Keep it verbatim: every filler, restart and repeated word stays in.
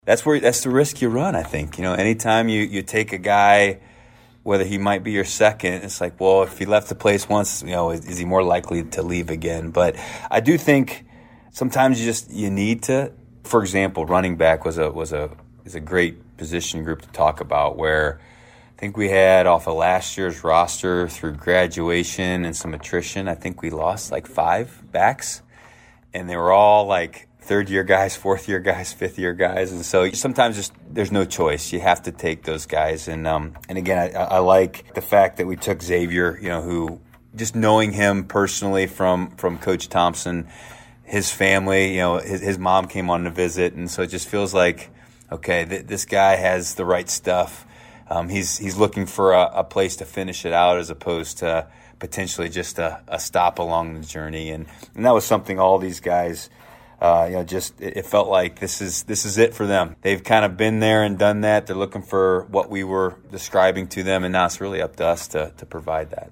That's where that's the risk you run, I think. You know, anytime you, you take a guy, whether he might be your second, it's like, well, if he left the place once, you know, is, is he more likely to leave again? But I do think sometimes you just you need to. For example, running back was a was a is a great position group to talk about. Where I think we had off of last year's roster through graduation and some attrition, I think we lost like five backs, and they were all like third-year guys, fourth-year guys, fifth-year guys. And so sometimes just there's no choice. You have to take those guys. And um, and again, I, I like the fact that we took Xavier, you know, who just knowing him personally from, from Coach Thompson, his family, you know, his, his mom came on to visit. And so it just feels like, okay, th- this guy has the right stuff. Um, he's he's looking for a, a place to finish it out as opposed to potentially just a, a stop along the journey. And, and that was something all these guys – Uh, you know, just it felt like this is this is it for them. They've kind of been there and done that. They're looking for what we were describing to them, and now it's really up to us to to provide that.